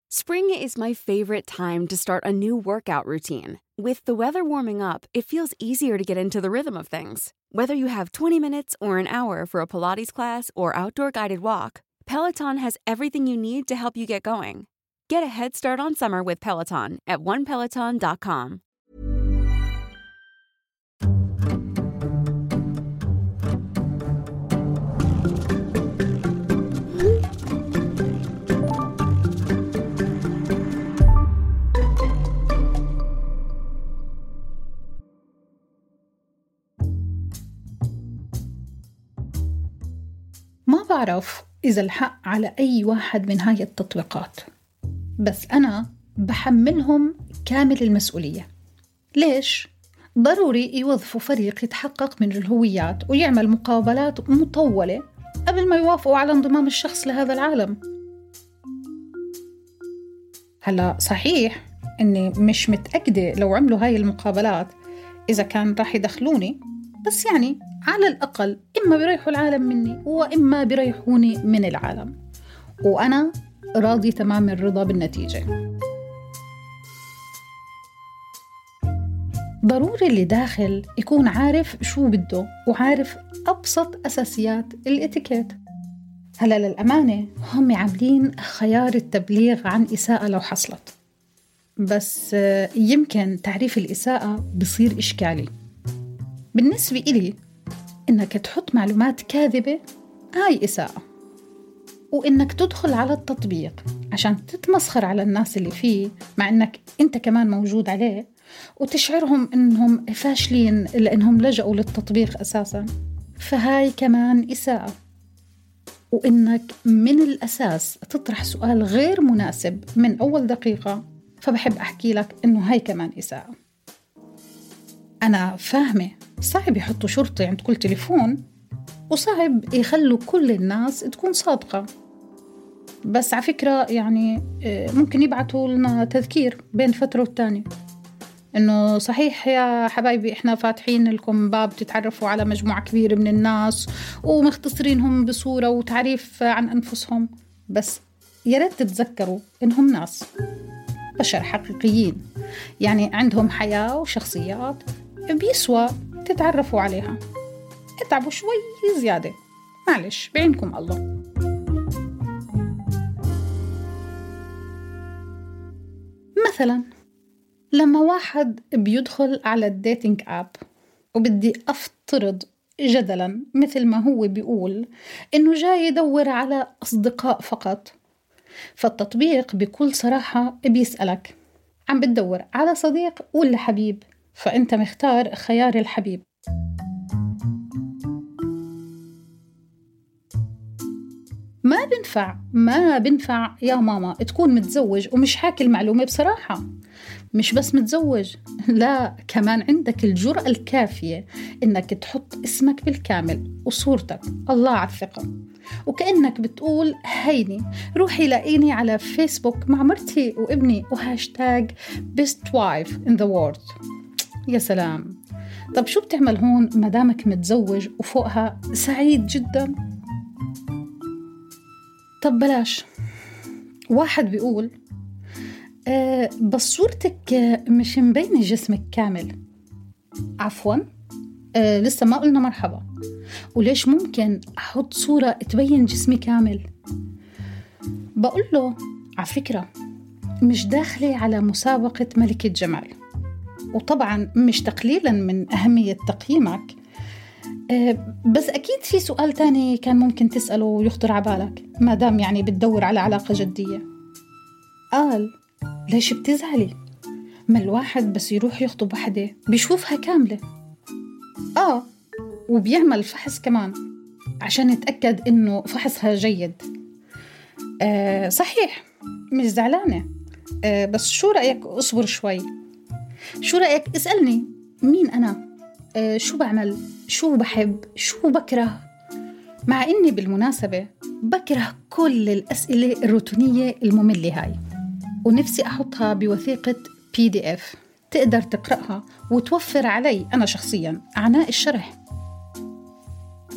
Spring is my favorite time to start a new workout routine. With the weather warming up, it feels easier to get into the rhythm of things. Whether you have 20 minutes or an hour for a Pilates class or outdoor guided walk, Peloton has everything you need to help you get going. Get a head start on summer with Peloton at onepeloton.com. ما بعرف إذا الحق على أي واحد من هاي التطبيقات، بس أنا بحملهم كامل المسؤولية. ليش؟ ضروري يوظفوا فريق يتحقق من الهويات ويعمل مقابلات مطولة قبل ما يوافقوا على انضمام الشخص لهذا العالم. هلا صحيح إني مش متأكدة لو عملوا هاي المقابلات إذا كان راح يدخلوني، بس يعني على الأقل إما بيريحوا العالم مني وإما بيريحوني من العالم، وأنا راضي تمام الرضا بالنتيجة. ضروري اللي داخل يكون عارف شو بده وعارف أبسط أساسيات الإتيكيت. هلا للأمانة هم عاملين خيار التبليغ عن إساءة لو حصلت، بس يمكن تعريف الإساءة بصير إشكالي. بالنسبة إلي إنك تحط معلومات كاذبة هاي إساءة، وإنك تدخل على التطبيق عشان تتمسخر على الناس اللي فيه مع إنك أنت كمان موجود عليه وتشعرهم إنهم فاشلين لأنهم لجأوا للتطبيق أساساً، فهاي كمان إساءة. وإنك من الأساس تطرح سؤال غير مناسب من أول دقيقة، فبحب أحكي لك إنه هاي كمان إساءة. أنا فاهمة صعب يحطوا شرطي عند كل تليفون، وصعب يخلوا كل الناس تكون صادقة، بس على فكرة يعني ممكن يبعثوا لنا تذكير بين فترة والتانية إنه صحيح يا حبايبي إحنا فاتحين لكم باب تتعرفوا على مجموعة كبيرة من الناس ومختصرينهم بصورة وتعريف عن أنفسهم، بس يا ريت تتذكروا إنهم ناس بشر حقيقيين، يعني عندهم حياة وشخصيات بيسوى تتعرفوا عليها. اتعبوا شوي زيادة، معلش بعينكم الله. مثلا لما واحد بيدخل على الديتينج آب وبدي أفترض جدلا مثل ما هو بيقول إنه جاي يدور على أصدقاء فقط، فالتطبيق بكل صراحة بيسألك عم بتدور على صديق ولا حبيب؟ فأنت مختار خيار الحبيب. ما بنفع يا ماما تكون متزوج ومش حاكي المعلومة بصراحة. مش بس متزوج، لا كمان عندك الجرأة الكافية إنك تحط اسمك بالكامل وصورتك، الله على الثقة، وكأنك بتقول هيني روحي لاقيني على فيسبوك مع مرتي وابني وهاشتاج best wife in the world. يا سلام. طب شو بتعمل هون مدامك متزوج وفوقها سعيد جدا؟ طب بلاش. واحد بيقول بس صورتك مش مبينة جسمك كامل. عفوا لسه ما قلنا مرحبا، وليش ممكن أحط صورة تبين جسمي كامل؟ بقول له على فكرة مش داخلة على مسابقة ملكة جمال، وطبعا مش تقليلا من أهمية تقييمك، بس أكيد في سؤال تاني كان ممكن تسأله ويخطر عبالك ما دام يعني بتدور على علاقة جدية. قال ليش بتزعلي؟ ما الواحد بس يروح يخطب وحدة بيشوفها كاملة، وبيعمل فحص كمان عشان يتأكد إنه فحصها جيد. صحيح مش زعلانة، بس شو رأيك أصبر شوي؟ شو رأيك اسألني مين أنا؟ شو بعمل؟ شو بحب؟ شو بكره؟ مع إني بالمناسبة بكره كل الأسئلة الروتينية المملة هاي، ونفسي أحطها بوثيقة PDF تقدر تقرأها وتوفر علي أنا شخصياً عناء الشرح.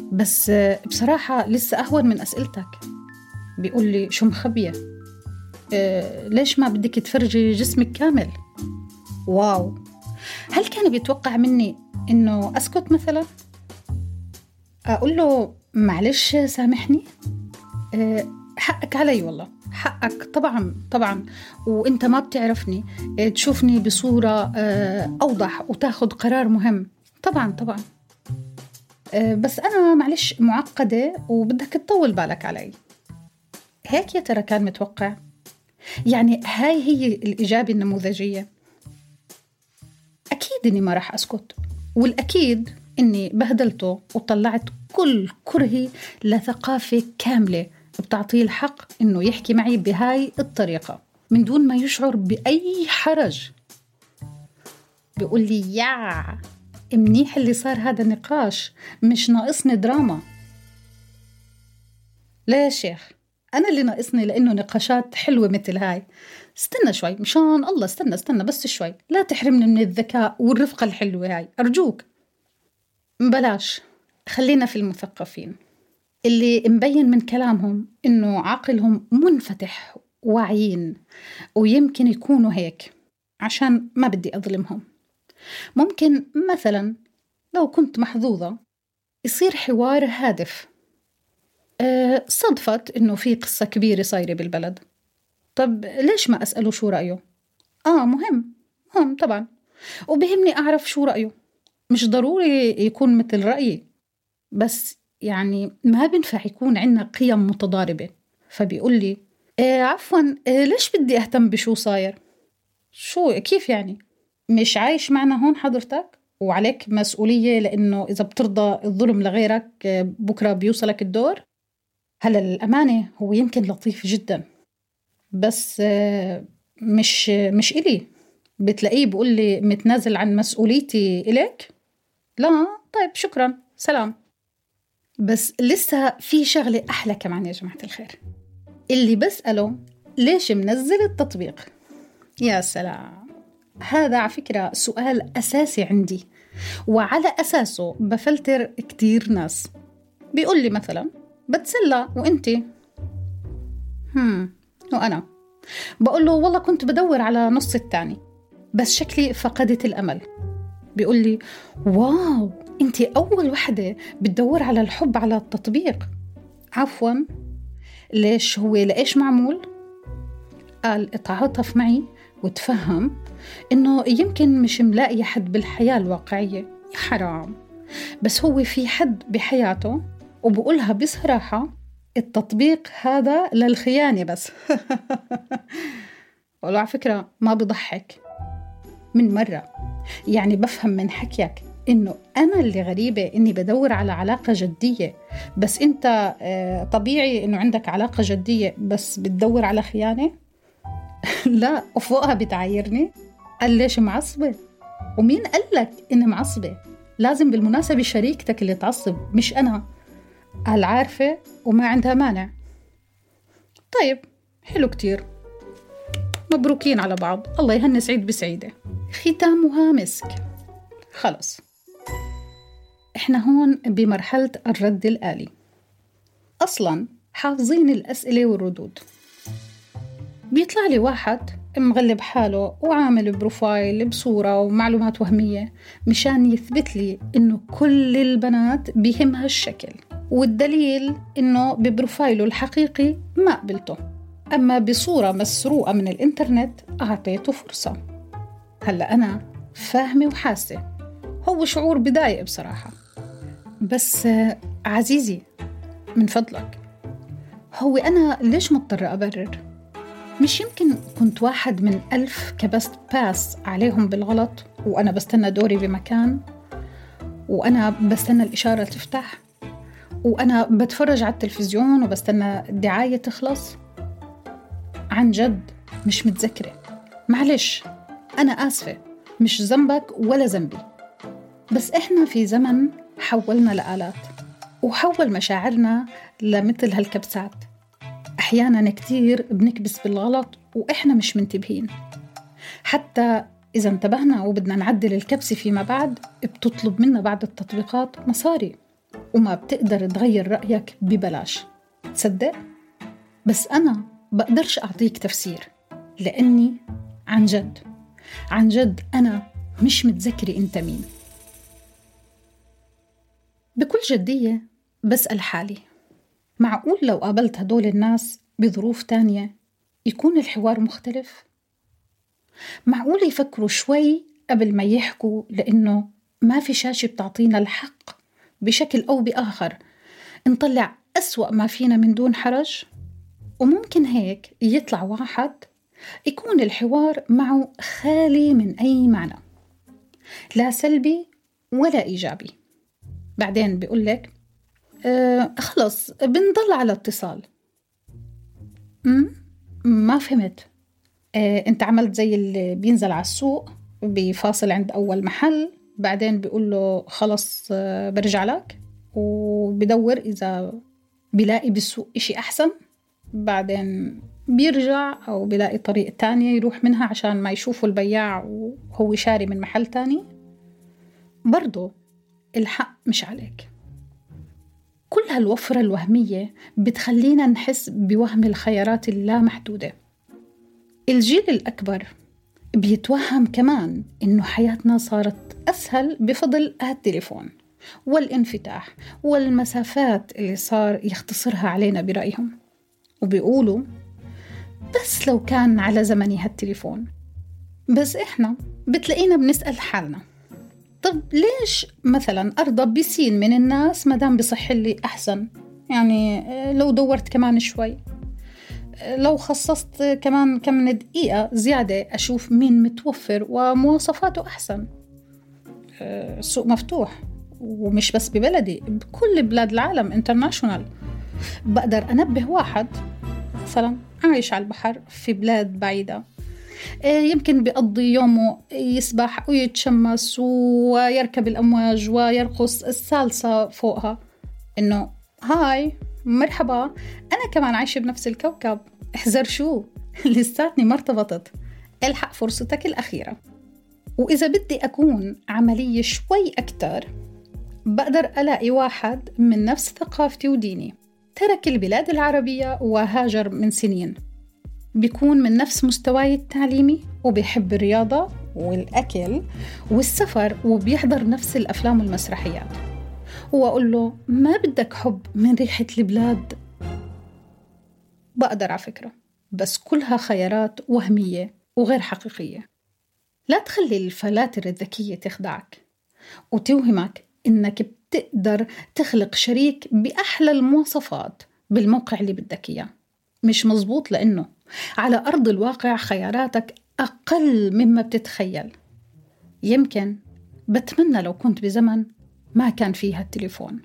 بس بصراحة لسه أهون من أسئلتك. بيقول لي شو مخبية؟ ليش ما بدك تفرجي جسمك كامل؟ واو، هل كان بيتوقع مني إنه أسكت مثلا؟ أقول له معلش سامحني، حقك علي والله، حقك طبعا، وإنت ما بتعرفني، تشوفني بصورة أوضح وتاخد قرار مهم، طبعا. بس أنا معلش معقدة وبدك تطول بالك علي. هيك يا ترى كان متوقع؟ يعني هاي هي الإجابة النموذجية. أكيد إني ما راح أسكت، والأكيد إني بهدلته وطلعت كل كرهي لثقافة كاملة بتعطيه الحق إنه يحكي معي بهاي الطريقة من دون ما يشعر بأي حرج. بيقول لي يا منيح اللي صار هذا نقاش، مش ناقصني دراما. لا يا شيخ، أنا اللي ناقصني، لأنه نقاشات حلوة مثل هاي. استنى شوي مشان الله، استنى بس شوي، لا تحرمني من الذكاء والرفقة الحلوة هاي أرجوك. بلاش، خلينا في المثقفين اللي مبين من كلامهم إنه عقلهم منفتح واعيين، ويمكن يكونوا هيك عشان ما بدي أظلمهم. ممكن مثلا لو كنت محظوظة يصير حوار هادف، صدفت إنه في قصة كبيرة صايرة بالبلد، طب ليش ما أسأله شو رأيه؟ مهم طبعا، وبهمني أعرف شو رأيه، مش ضروري يكون مثل رأيي، بس يعني ما بنفع يكون عنا قيم متضاربة. فبيقول لي عفوا، ليش بدي أهتم بشو صاير؟ شو كيف يعني؟ مش عايش معنا هون حضرتك وعليك مسؤولية، لأنه إذا بترضى الظلم لغيرك بكرة بيوصلك الدور. هلا الأمانة هو يمكن لطيف جدا، بس مش إلي. بتلاقيه بيقول لي متنازل عن مسؤوليتي إليك؟ لا طيب شكرا سلام. بس لسه في شغلة أحلى كمان يا جماعة الخير، اللي بسأله ليش منزل التطبيق؟ يا سلام، هذا على فكرة سؤال أساسي عندي، وعلى أساسه بفلتر كتير ناس. بيقول لي مثلا بتسلى وإنتي؟ وأنا بقول له والله كنت بدور على نص التاني، بس شكلي فقدت الأمل. بيقول لي واو، انتي أول وحدة بتدور على الحب على التطبيق. عفوا، ليش هو لإيش معمول؟ قال اتعاطف معي وتفهم إنه يمكن مش ملاقي حد بالحياة الواقعية. يا حرام، بس هو في حد بحياته وبقولها بصراحة، التطبيق هذا للخيانة بس. والله على فكرة ما بضحك من مرة، يعني بفهم من حكيك إنه أنا اللي غريبة إني بدور على علاقة جدية، بس أنت طبيعي إنه عندك علاقة جدية بس بتدور على خيانة. لا، وفوقها بتعايرني. قال ليش معصبة؟ ومين قال لك إني معصبة؟ لازم بالمناسبة شريكتك اللي تعصب مش أنا. قال عارفة وما عندها مانع. طيب حلو كتير، مبروكين على بعض، الله يهني سعيد بسعيدة، ختامها مسك. خلص إحنا هون بمرحلة الرد الآلي، أصلاً حافظين الأسئلة والردود. بيطلع لي واحد مغلب حاله وعامل بروفايل بصورة ومعلومات وهمية مشان يثبت لي إنه كل البنات بيهمها الشكل، والدليل إنه ببروفايله الحقيقي ما قبلته، أما بصورة مسروقة من الإنترنت أعطيته فرصة. هلأ أنا فاهمة وحاسة هو شعور بدايق بصراحة، بس عزيزي من فضلك، هو أنا ليش مضطرة أبرر؟ مش يمكن كنت واحد من 1000 كبست باس عليهم بالغلط وأنا بستنى دوري بمكان، وأنا بستنى الإشارة تفتح، وأنا بتفرج على التلفزيون وبستنى الدعاية تخلص؟ عن جد مش متذكرة، معلش أنا آسفة، مش ذنبك ولا ذنبي، بس إحنا في زمن حولنا لآلات وحول مشاعرنا لمثل هالكبسات. أحياناً كتير بنكبس بالغلط وإحنا مش منتبهين، حتى إذا انتبهنا وبدنا نعدل الكبسة فيما بعد بتطلب منا بعض التطبيقات مصاري، وما بتقدر تغير رأيك ببلاش. تصدق؟ بس أنا بقدرش أعطيك تفسير، لأني عن جد أنا مش متذكرة أنت مين. بكل جدية بسأل حالي، معقول لو قابلت هدول الناس بظروف تانية يكون الحوار مختلف؟ معقول يفكروا شوي قبل ما يحكوا، لأنه ما في شاشة بتعطينا الحق بشكل أو بآخر نطلع أسوأ ما فينا من دون حرج؟ وممكن هيك يطلع واحد يكون الحوار معه خالي من أي معنى، لا سلبي ولا إيجابي. بعدين بيقولك خلص بنضل على اتصال. ما فهمت. انت عملت زي اللي بينزل على السوق بفاصل عند أول محل، بعدين بيقول له خلص برجع لك، وبدور إذا بيلاقي بالسوق إشي أحسن، بعدين بيرجع أو بيلاقي طريق تانية يروح منها عشان ما يشوفوا البياع وهو شاري من محل تاني. برضو الحق مش عليك. كل هالوفرة الوهمية بتخلينا نحس بوهم الخيارات اللامحدودة. الجيل الأكبر بيتوهم كمان إنه حياتنا صارت أسهل بفضل هالتليفون والانفتاح والمسافات اللي صار يختصرها علينا برأيهم، وبيقولوا بس لو كان على زمني هالتليفون. بس إحنا بتلاقينا بنسأل حالنا، طب ليش مثلا أرضى بسين من الناس مدام بصح لي أحسن؟ يعني لو دورت كمان شوي، لو خصصت كمان كم دقيقة زيادة أشوف مين متوفر ومواصفاته أحسن. السوق مفتوح، ومش بس ببلدي، بكل بلاد العالم انترناشونال. بقدر أنبه واحد مثلا عايش على البحر في بلاد بعيدة، يمكن بيقضي يومه يسبح ويتشمس ويركب الأمواج ويرقص السالسة فوقها، إنه هاي مرحبا أنا كمان عايشة بنفس الكوكب، احذر شو لساتني ما ارتبطت، الحق فرصتك الأخيرة. وإذا بدي أكون عملية شوي أكتر، بقدر ألاقي واحد من نفس ثقافتي وديني، ترك البلاد العربية وهاجر من سنين، بيكون من نفس مستواي التعليمي وبيحب الرياضة والأكل والسفر وبيحضر نفس الأفلام والمسرحيات، وأقول له ما بدك حب من ريحة البلاد؟ بقدر على فكرة، بس كلها خيارات وهمية وغير حقيقية. لا تخلي الفلاتر الذكية تخدعك وتوهمك إنك بتقدر تخلق شريك بأحلى المواصفات بالموقع اللي بدك إياه. مش مزبوط، لأنه على أرض الواقع خياراتك أقل مما بتتخيل. يمكن بتمنى لو كنت بزمن ما كان فيها التليفون.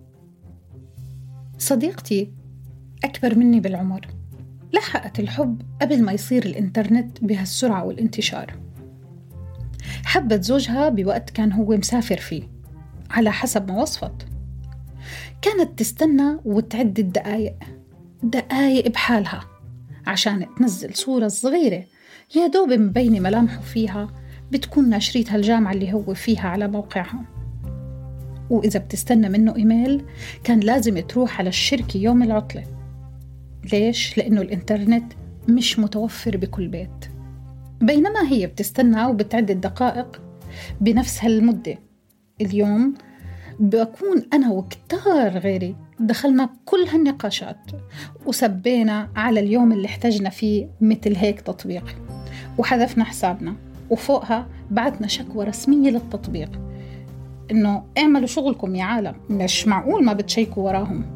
صديقتي أكبر مني بالعمر لحقت الحب قبل ما يصير الإنترنت بهالسرعة والانتشار. حبت زوجها بوقت كان هو مسافر فيه على حسب ما وصفت. كانت تستنى وتعد دقايق بحالها عشان تنزل صورة صغيرة يا دوب مبينة ملامحه فيها، بتكون ناشريتها الجامعة اللي هو فيها على موقعها. وإذا بتستنى منه إيميل كان لازم تروح على الشركة يوم العطلة. ليش؟ لأنه الإنترنت مش متوفر بكل بيت. بينما هي بتستنى وبتعد الدقائق بنفس هالمدة، اليوم بكون أنا وكتار غيري دخلنا كل هالنقاشات وسبينا على اليوم اللي احتجنا فيه مثل هيك تطبيق، وحذفنا حسابنا، وفوقها بعتنا شكوى رسمية للتطبيق إنه اعملوا شغلكم يا عالم، مش معقول ما بتشيكوا وراهم.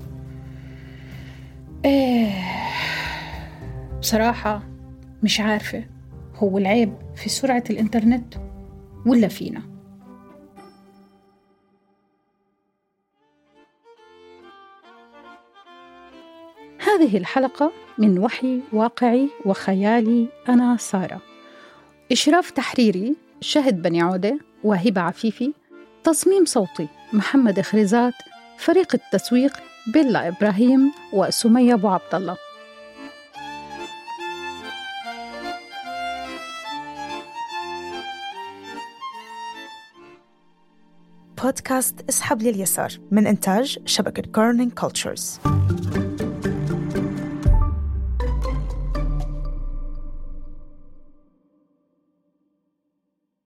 بصراحة مش عارفة هو العيب في سرعة الإنترنت ولا فينا؟ هذه الحلقة من وحي واقعي وخيالي أنا سارة، إشراف تحريري شهد بني عودة وهبة عفيفي، تصميم صوتي محمد خريزات، فريق التسويق بيلا إبراهيم وسمية أبو عبد الله. بودكاست اسحب لليسار من إنتاج شبكة كورنينج كولتشرز.